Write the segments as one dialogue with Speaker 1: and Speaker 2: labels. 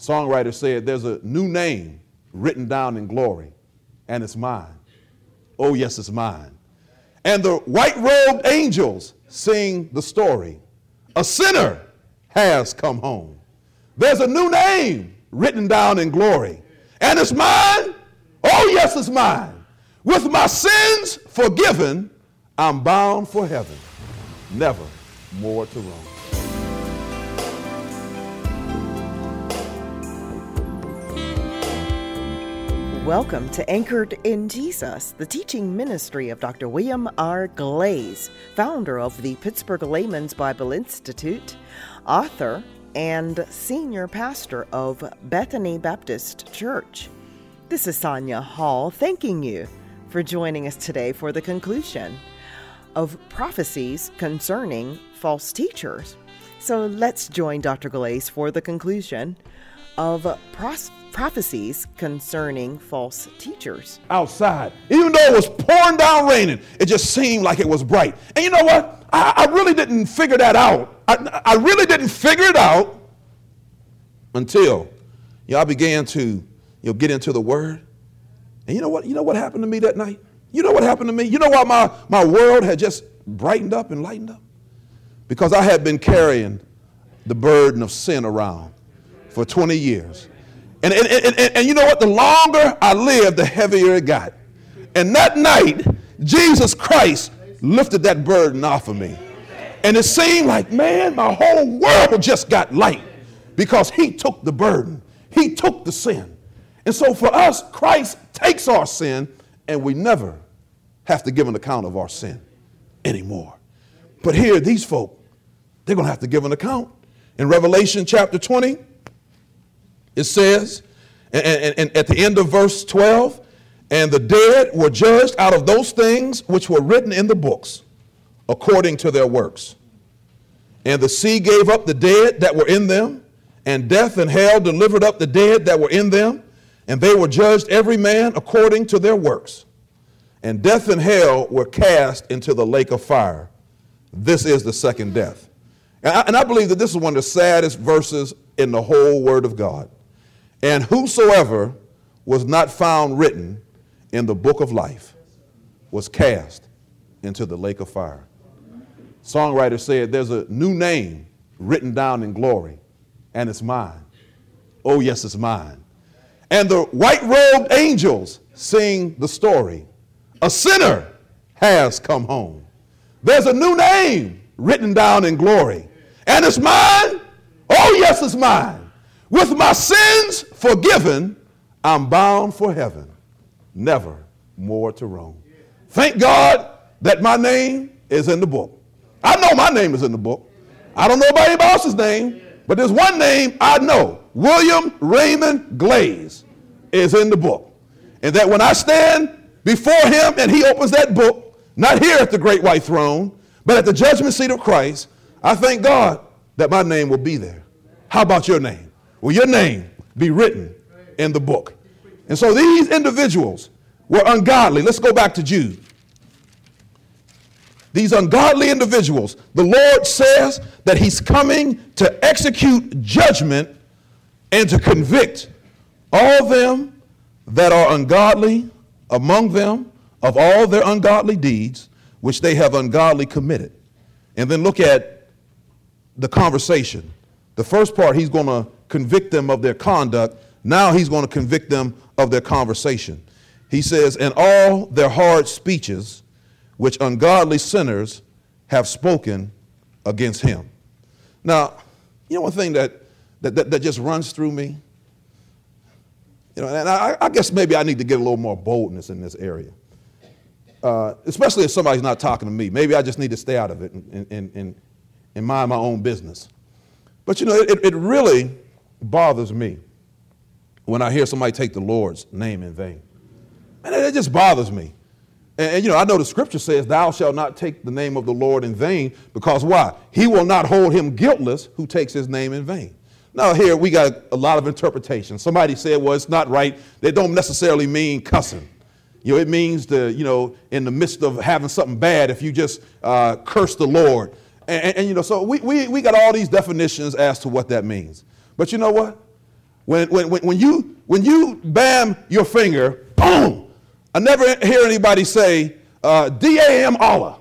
Speaker 1: Songwriter said, there's a new name written down in glory, and it's mine. Oh, yes, it's mine. And the white-robed angels sing the story. A sinner has come home. There's a new name written down in glory, and it's mine. Oh, yes, it's mine. With my sins forgiven, I'm bound for heaven, never more to roam.
Speaker 2: Welcome to Anchored in Jesus, the teaching ministry of Dr. William R. Glaze, founder of the Pittsburgh Layman's Bible Institute, author, and senior pastor of Bethany Baptist Church. This is Sonia Hall thanking you for joining us today for the conclusion of prophecies concerning false teachers. So let's join Dr. Glaze for the conclusion of prophecies concerning false teachers.
Speaker 1: Outside, even though it was pouring down raining, it just seemed like it was bright. And you know what? I really didn't figure that out. I really didn't figure it out until I began to get into the Word. And you know what happened to me that night? You know what happened to me? You know why my world had just brightened up and lightened up? Because I had been carrying the burden of sin around for 20 years. And you know what? The longer I lived, the heavier it got. And that night, Jesus Christ lifted that burden off of me. And it seemed like, man, my whole world just got light because he took the burden. He took the sin. And so for us, Christ takes our sin, and we never have to give an account of our sin anymore. But here, these folk, they're going to have to give an account. In Revelation chapter 20, it says, and at the end of verse 12, and the dead were judged out of those things which were written in the books, according to their works. And the sea gave up the dead that were in them, and death and hell delivered up the dead that were in them, and they were judged every man according to their works. And death and hell were cast into the lake of fire. This is the second death. And I believe that this is one of the saddest verses in the whole Word of God. And whosoever was not found written in the book of life was cast into the lake of fire. Songwriter said, there's a new name written down in glory, and it's mine. Oh, yes, it's mine. And the white-robed angels sing the story. A sinner has come home. There's a new name written down in glory, and it's mine. Oh, yes, it's mine. With my sins forgiven, I'm bound for heaven, never more to roam. Thank God that my name is in the book. I know my name is in the book. I don't know about anybody else's name, but there's one name I know. William Raymond Glaze is in the book. And that when I stand before him and he opens that book, not here at the great white throne, but at the judgment seat of Christ, I thank God that my name will be there. How about your name? Will your name be written in the book? And so these individuals were ungodly. Let's go back to Jude. These ungodly individuals, the Lord says that he's coming to execute judgment and to convict all them that are ungodly among them of all their ungodly deeds, which they have ungodly committed. And then look at the conversation. The first part, he's going to convict them of their conduct. Now he's going to convict them of their conversation. He says, and all their hard speeches, which ungodly sinners have spoken against him. Now, you know one thing that just runs through me? And I guess maybe I need to get a little more boldness in this area. Especially if somebody's not talking to me. Maybe I just need to stay out of it and mind my own business. But it really bothers me when I hear somebody take the Lord's name in vain. And it just bothers me. And I know the scripture says, thou shalt not take the name of the Lord in vain, because why? He will not hold him guiltless who takes his name in vain. Now here we got a lot of interpretation. Somebody said, well, it's not right. They don't necessarily mean cussing. It means in the midst of having something bad, if you just curse the Lord. So we got all these definitions as to what that means. But you know what? When you bam your finger, boom. I never hear anybody say, D-A-M Allah.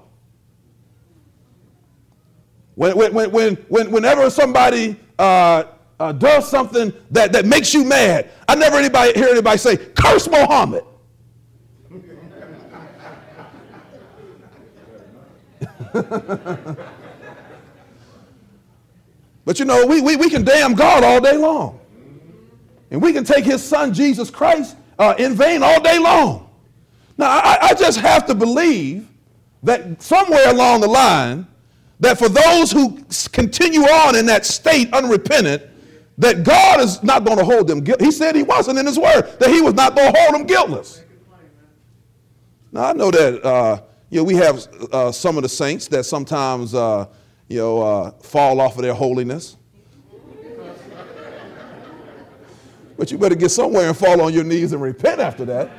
Speaker 1: Whenever somebody does something that makes you mad, I never hear anybody say, curse Muhammad. But you know, we can damn God all day long. And we can take his son, Jesus Christ, in vain all day long. Now, I just have to believe that somewhere along the line, that for those who continue on in that state unrepentant, that God is not going to hold them guilty. He said he wasn't in his word, that he was not going to hold them guiltless. Now, I know that we have some of the saints that sometimes fall off of their holiness. But you better get somewhere and fall on your knees and repent after that.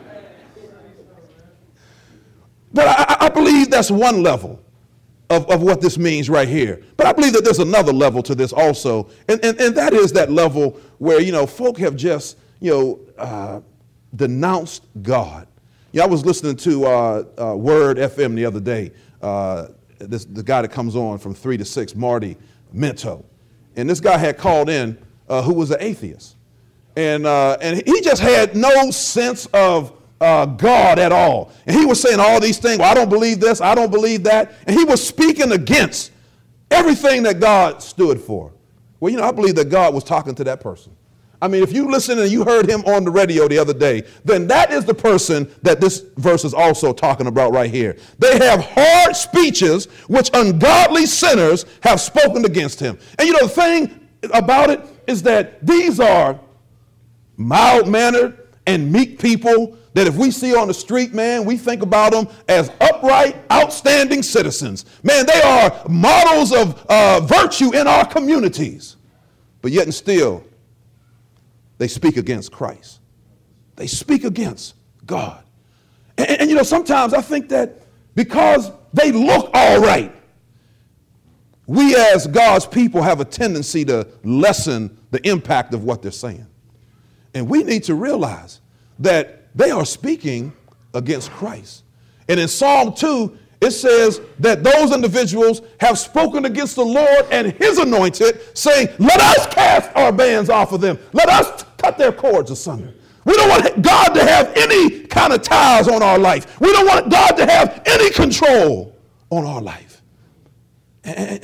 Speaker 1: But I believe that's one level of what this means right here. But I believe that there's another level to this also. And that is that level where, folk have just, denounced God. I was listening to Word FM the other day. The guy that comes on from 3 to 6, Marty Minto. And this guy had called in who was an atheist. And he just had no sense of God at all. And he was saying all these things. Well, I don't believe this. I don't believe that. And he was speaking against everything that God stood for. Well, I believe that God was talking to that person. I mean, if you listen and you heard him on the radio the other day, then that is the person that this verse is also talking about right here. They have hard speeches which ungodly sinners have spoken against him. And the thing about it is that these are mild-mannered and meek people that if we see on the street, man, we think about them as upright, outstanding citizens. Man, they are models of virtue in our communities. But yet and still, they speak against Christ. They speak against God. And sometimes I think that because they look all right, we as God's people have a tendency to lessen the impact of what they're saying. And we need to realize that they are speaking against Christ. And in Psalm 2, it says that those individuals have spoken against the Lord and his anointed, saying, let us cast our bands off of them. Let us cut their cords asunder. We don't want God to have any kind of ties on our life. We don't want God to have any control on our life. And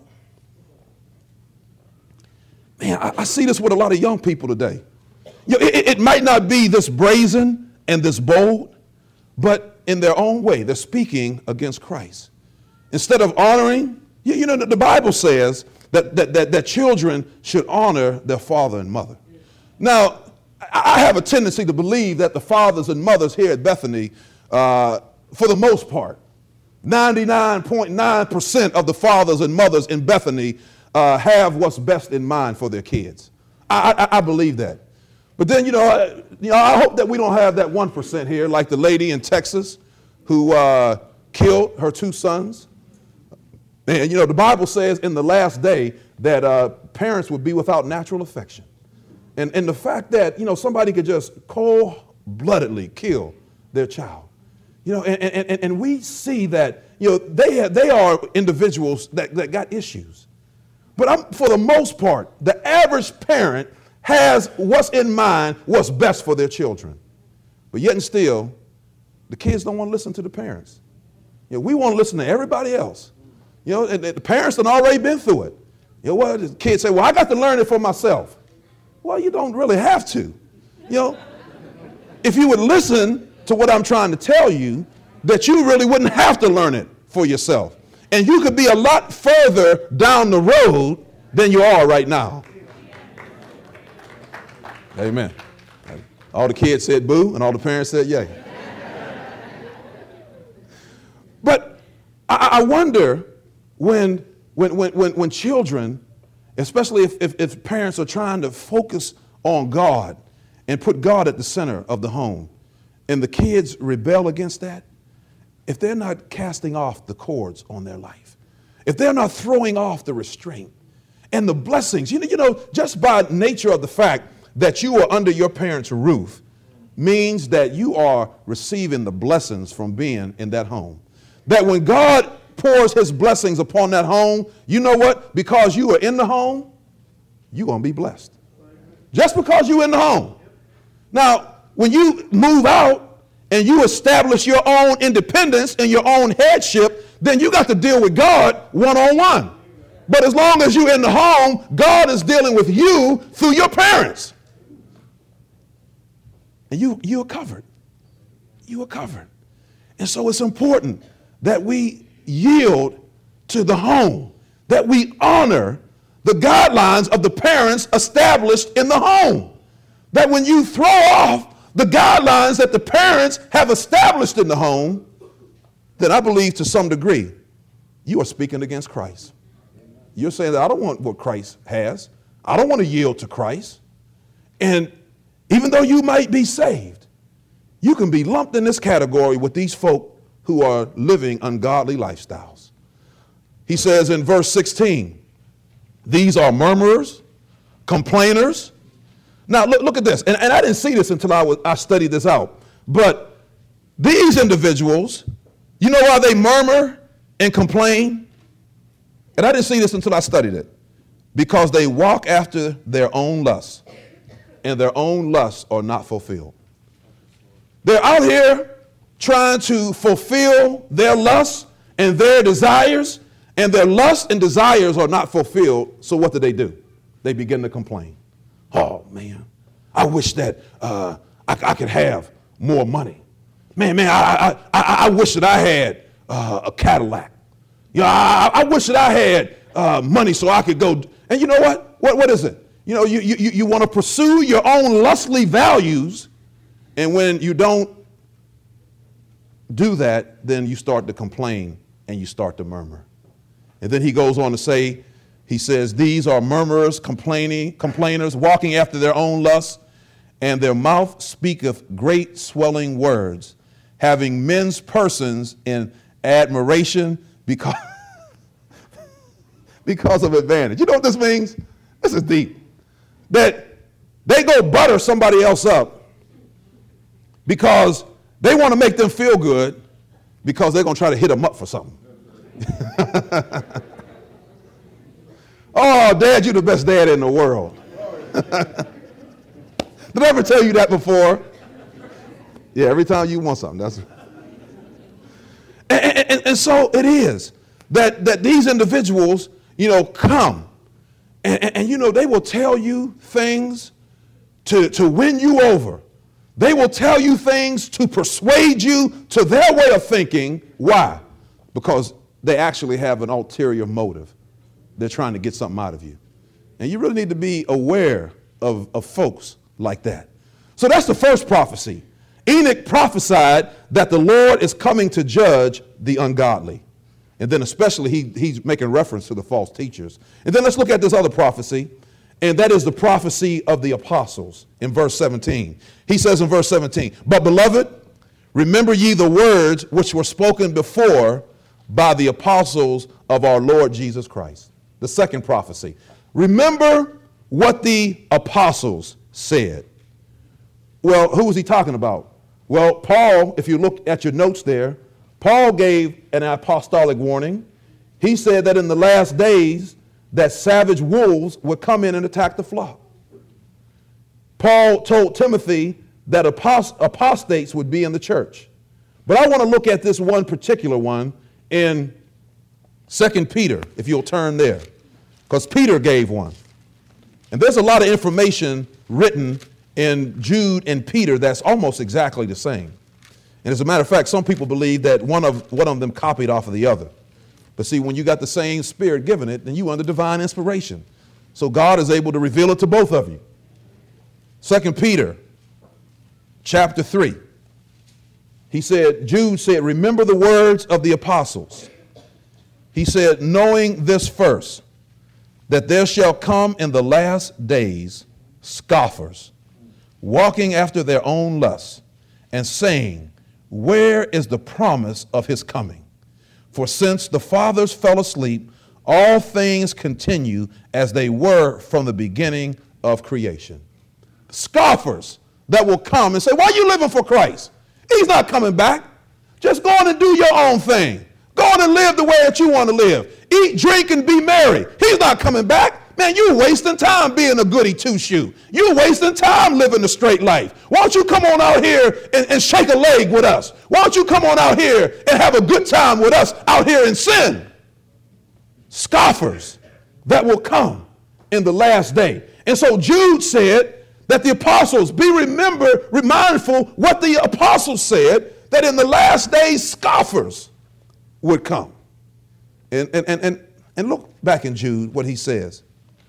Speaker 1: man, I see this with a lot of young people today. It might not be this brazen and this bold, but in their own way, they're speaking against Christ. Instead of honoring, the Bible says that children should honor their father and mother. Now, I have a tendency to believe that the fathers and mothers here at Bethany, for the most part, 99.9% of the fathers and mothers in Bethany have what's best in mind for their kids. I believe that. But then, I hope that we don't have that 1% here, like the lady in Texas who killed her 2 sons. And, the Bible says in the last day that parents would be without natural affection. And the fact that, somebody could just cold-bloodedly kill their child. And we see that, they are individuals that got issues. But for the most part, the average parent has what's in mind, what's best for their children. But yet and still, the kids don't want to listen to the parents. We want to listen to everybody else. And the parents have already been through it. The kids say, well, I got to learn it for myself. Well, you don't really have to. If you would listen to what I'm trying to tell you, that you really wouldn't have to learn it for yourself. And you could be a lot further down the road than you are right now. Amen. All the kids said boo, and all the parents said yay. But I wonder when children, especially if parents are trying to focus on God and put God at the center of the home, and the kids rebel against that, if they're not casting off the cords on their life, if they're not throwing off the restraint, And the blessings, just by nature of the fact that you are under your parents' roof means that you are receiving the blessings from being in that home. That when God pours his blessings upon that home, you know what? Because you are in the home, you're going to be blessed. Just because you're in the home. Now, when you move out and you establish your own independence and your own headship, then you got to deal with God one-on-one. But as long as you're in the home, God is dealing with you through your parents. And you are covered. You are covered. And so it's important that we yield to the home, that we honor the guidelines of the parents established in the home. That when you throw off the guidelines that the parents have established in the home, then I believe to some degree you are speaking against Christ. You're saying that I don't want what Christ has. I don't want to yield to Christ. And even though you might be saved, you can be lumped in this category with these folk who are living ungodly lifestyles. He says in verse 16, these are murmurers, complainers. Now look at this. And I didn't see this until I studied this out. But these individuals, you know why they murmur and complain? And I didn't see this until I studied it. Because they walk after their own lusts, and their own lusts are not fulfilled. They're out here trying to fulfill their lusts and their desires, and their lusts and desires are not fulfilled. So what do? They begin to complain. Oh, man, I wish that I could have more money. Man, I wish that I had a Cadillac. I wish that I had money so I could go. And you know what? What is it? You want to pursue your own lustly values, and when you don't do that, then you start to complain and you start to murmur. And then he goes on to say, he says, these are murmurers, complainers, walking after their own lusts, and their mouth speaketh great swelling words, having men's persons in admiration because of advantage. You know what this means? This is deep. That they go butter somebody else up because they want to make them feel good because they're going to try to hit them up for something. Oh, Dad, you're the best dad in the world. Did I ever tell you that before? Yeah, every time you want something. That's. And so it is that these individuals, come and they will tell you things to win you over. They will tell you things to persuade you to their way of thinking. Why? Because they actually have an ulterior motive. They're trying to get something out of you. And you really need to be aware of folks like that. So that's the first prophecy. Enoch prophesied that the Lord is coming to judge the ungodly. And then especially he's making reference to the false teachers. And then let's look at this other prophecy, and that is the prophecy of the apostles in verse 17. He says in verse 17, but beloved, remember ye the words which were spoken before by the apostles of our Lord Jesus Christ. The second prophecy. Remember what the apostles said. Well, who was he talking about? Well, Paul, if you look at your notes there, Paul gave an apostolic warning. He said that in the last days that savage wolves would come in and attack the flock. Paul told Timothy that apostates would be in the church. But I want to look at this one particular one in 2 Peter, if you'll turn there, because Peter gave one. And there's a lot of information written in Jude and Peter that's almost exactly the same. And as a matter of fact, some people believe that one of them copied off of the other. But see, when you got the same spirit given it, then you under divine inspiration. So God is able to reveal it to both of you. 2 Peter chapter 3. Jude said, remember the words of the apostles. He said, knowing this first, that there shall come in the last days scoffers, walking after their own lusts, and saying, where is the promise of his coming? For since the fathers fell asleep, all things continue as they were from the beginning of creation. Scoffers that will come and say, why are you living for Christ? He's not coming back. Just go on and do your own thing. Go on and live the way that you want to live. Eat, drink, and be merry. He's not coming back. Man, you're wasting time being a goody two-shoe. You're wasting time living the straight life. Why don't you come on out here and shake a leg with us? Why don't you come on out here and have a good time with us out here in sin? Scoffers that will come in the last day. And so Jude said that the apostles be mindful what the apostles said, that in the last days scoffers would come. And look back in Jude what he says.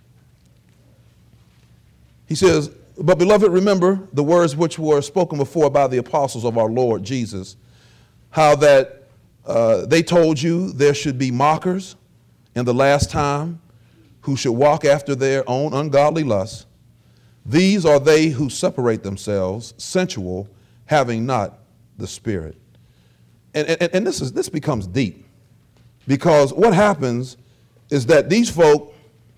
Speaker 1: He says, but beloved, remember the words which were spoken before by the apostles of our Lord Jesus, how that they told you there should be mockers in the last time who should walk after their own ungodly lusts. These are they who separate themselves, sensual, having not the Spirit. And this becomes deep, because what happens is that these folk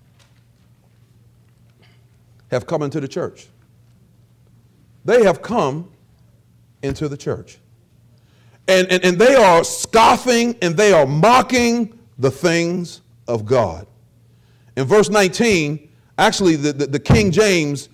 Speaker 1: have come into the church. They have come into the church. And they are scoffing and they are mocking the things of God. In verse 19, actually the King James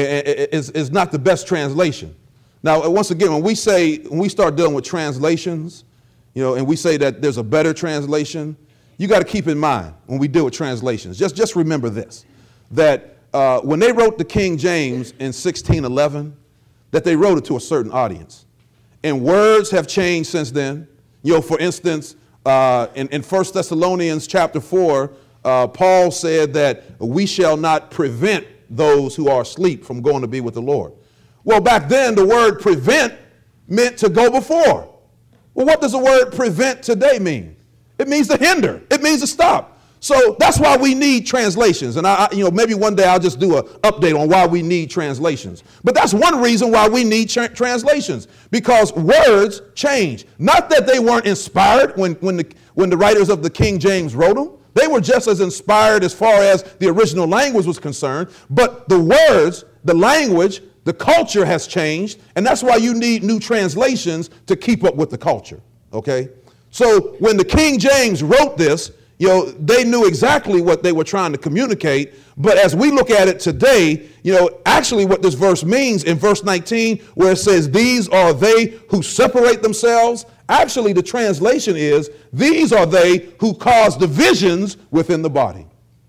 Speaker 1: is not the best translation. Now, once again, when we start dealing with translations, and we say that there's a better translation, you got to keep in mind when we deal with translations, just remember this, that when they wrote the King James in 1611, that they wrote it to a certain audience. And words have changed since then. For instance, in 1 Thessalonians chapter 4, Paul said that we shall not prevent those who are asleep from going to be with the Lord. Well, back then, the word prevent meant to go before. Well, what does the word prevent today mean? It means to hinder. It means to stop. So that's why we need translations. And maybe one day I'll just do an update on why we need translations. But that's one reason why we need translations, because words change. Not that they weren't inspired when the writers of the King James wrote them. They were just as inspired as far as the original language was concerned. But the words, the language, the culture has changed. And that's why you need new translations to keep up with the culture. Okay? So when the King James wrote this, they knew exactly what they were trying to communicate. But as we look at it today, actually what this verse means in verse 19, where it says, these are they who separate themselves. Actually, the translation is, these are they who cause divisions within the body.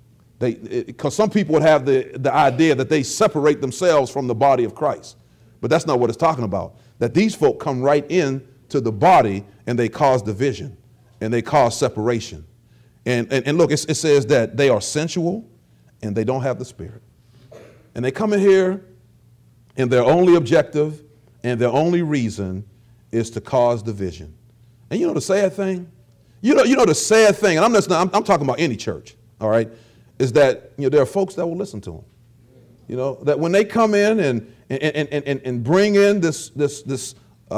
Speaker 1: Because some people would have the idea that they separate themselves from the body of Christ. But that's not what it's talking about. That these folk come right in to the body and they cause division and they cause separation. And look, it says that they are sensual and they don't have the Spirit. And they come in here and their only objective and their only reason is to cause division. And the sad thing? The sad thing, and I'm talking about any church, all right, is that there are folks that will listen to them. That when they come in and bring in this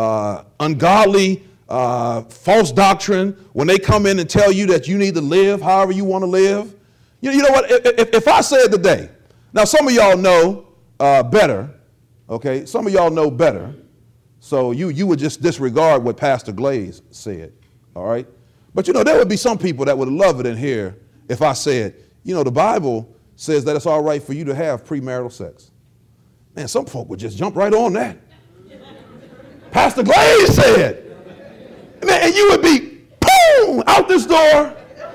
Speaker 1: ungodly false doctrine, when they come in and tell you that you need to live however you want to live. You know what? If I said today, now some of y'all know better, okay? Some of y'all know better. So you would just disregard what Pastor Glaze said, all right? But there would be some people that would love it in here if I said, the Bible says that it's all right for you to have premarital sex. Man, some folk would just jump right on that. Pastor Glaze said. And you would be, boom, out this door.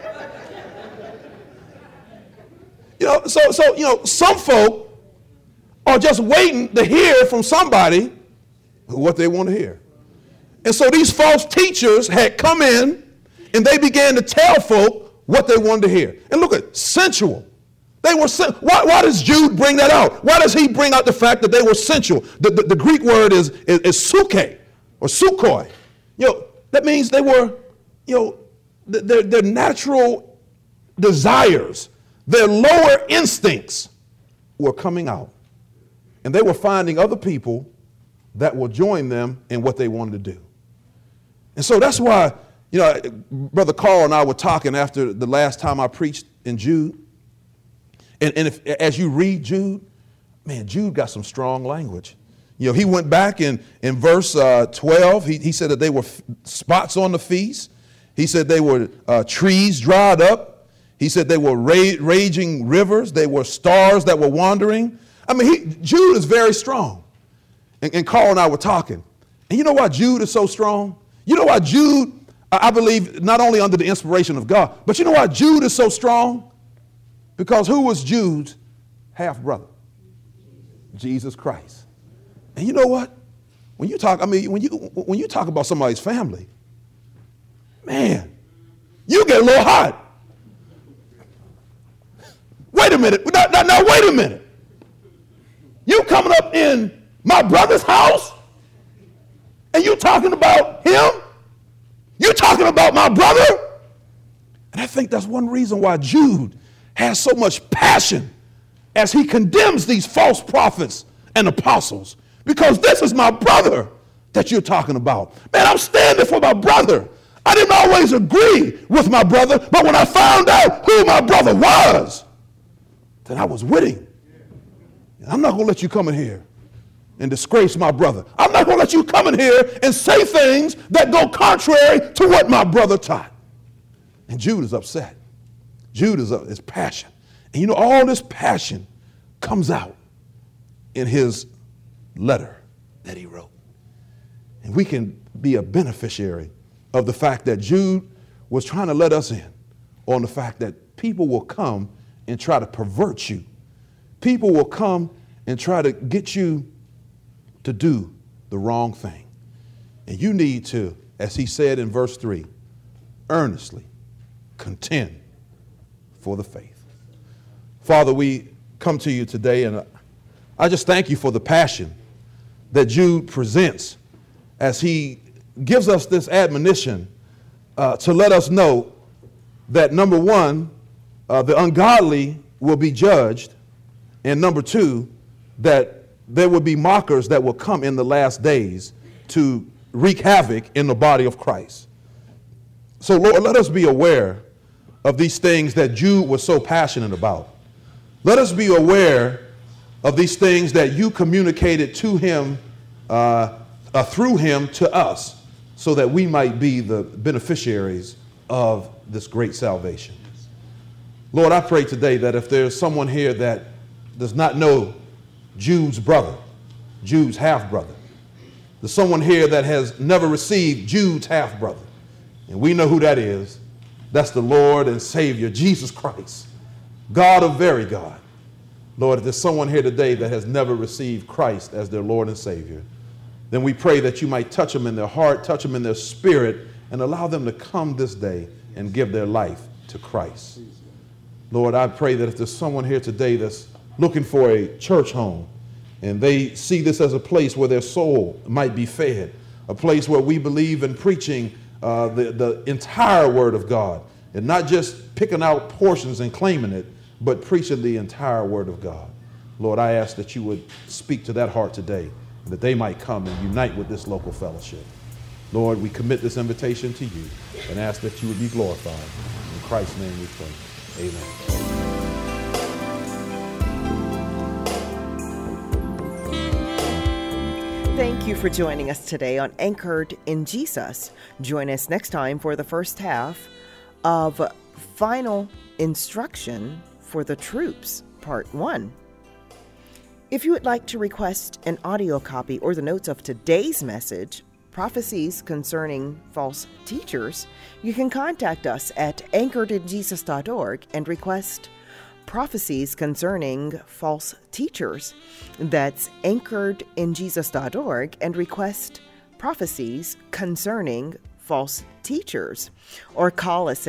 Speaker 1: Some folk are just waiting to hear from somebody what they want to hear. And so these false teachers had come in and they began to tell folk what they wanted to hear. And look at sensual. They were why does Jude bring that out? Why does he bring out the fact that they were sensual? The Greek word is suke or sukoi. That means they were, their natural desires, their lower instincts were coming out. And they were finding other people that will join them in what they wanted to do. And so that's why, You know, Brother Carl and I were talking after the last time I preached in Jude. And as you read Jude, man, Jude got some strong language. You know, he went back in verse 12. He said that they were spots on the feast. He said they were trees dried up. He said they were raging rivers. They were stars that were wandering. I mean, Jude is very strong. And Carl and I were talking. And you know why Jude is so strong? You know why Jude, I believe, not only under the inspiration of God, but you know why Jude is so strong? Because who was Jude's half brother? Jesus Christ. And you know what? When you talk, when you talk about somebody's family, man, you get a little hot. Wait a minute. Now wait a minute. You coming up in my brother's house and you talking about him? You talking about my brother? And I think that's one reason why Jude has so much passion as he condemns these false prophets and apostles, because this is my brother that you're talking about. Man, I'm standing for my brother. I didn't always agree with my brother, but when I found out who my brother was, then I was with him. I'm not going to let you come in here and disgrace my brother. I'm not going to let you come in here and say things that go contrary to what my brother taught. And Jude is upset. Jude is passion. And you know, all this passion comes out in his letter that he wrote. And we can be a beneficiary of the fact that Jude was trying to let us in on the fact that people will come and try to pervert you. People will come and try to get you to do the wrong thing. And you need to, as he said in verse 3, earnestly contend for the faith. Father, we come to you today, and I just thank you for the passion that Jude presents as he gives us this admonition to let us know that, number one, the ungodly will be judged, and number two, that there will be mockers that will come in the last days to wreak havoc in the body of Christ. So, Lord, let us be aware of these things that Jude was so passionate about. Let us be aware of these things that you communicated to him, through him to us, so that we might be the beneficiaries of this great salvation. Lord, I pray today that if there's someone here that does not know Jude's brother, Jude's half-brother, there's someone here that has never received Jude's half-brother, and we know who that is. That's the Lord and Savior, Jesus Christ, God of very God. Lord, if there's someone here today that has never received Christ as their Lord and Savior, then we pray that you might touch them in their heart, touch them in their spirit, and allow them to come this day and give their life to Christ. Lord, I pray that if there's someone here today that's looking for a church home, and they see this as a place where their soul might be fed, a place where we believe in preaching the entire Word of God, and not just picking out portions and claiming it, but preaching the entire Word of God. Lord, I ask that you would speak to that heart today, and that they might come and unite with this local fellowship. Lord, we commit this invitation to you and ask that you would be glorified. In Christ's name we pray. Amen.
Speaker 2: Thank you for joining us today on Anchored in Jesus. Join us next time for the first half of Final Instruction for the Troops, Part 1. If you would like to request an audio copy or the notes of today's message, Prophecies Concerning False Teachers, you can contact us at anchoredinjesus.org and request Prophecies Concerning False Teachers. That's anchoredinjesus.org and request Prophecies Concerning False Teachers. Or call us at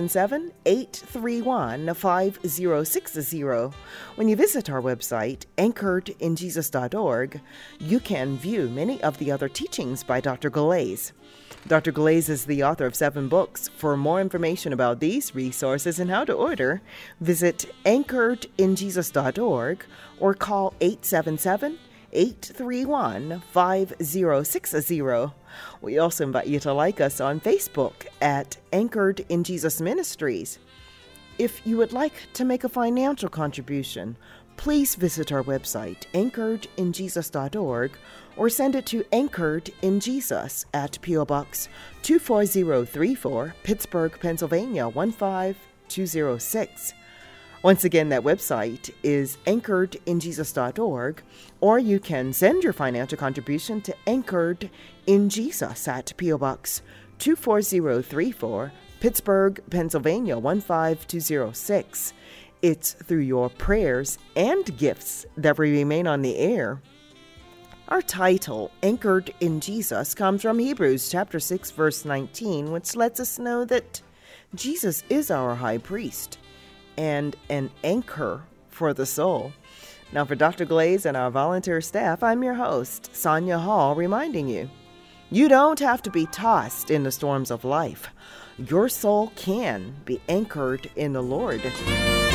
Speaker 2: 877-831-5060. When you visit our website, anchoredinjesus.org, you can view many of the other teachings by Dr. Galais. Dr. Galais is the author of 7 books. For more information about these resources and how to order, visit anchoredinjesus.org or call 877 831-5060. We also invite you to like us on Facebook at Anchored in Jesus Ministries. If you would like to make a financial contribution, please visit our website, anchoredinjesus.org, or send it to Anchored in Jesus at P.O. Box 24034, Pittsburgh, Pennsylvania 15206. Once again, that website is anchoredinjesus.org, or you can send your financial contribution to Anchored in Jesus at P.O. Box 24034, Pittsburgh, Pennsylvania 15206. It's through your prayers and gifts that we remain on the air. Our title, Anchored in Jesus, comes from Hebrews chapter 6, verse 19, which lets us know that Jesus is our high priest and an anchor for the soul. Now, for Dr. Glaze and our volunteer staff, I'm your host, Sonia Hall, reminding you, you don't have to be tossed in the storms of life. Your soul can be anchored in the Lord.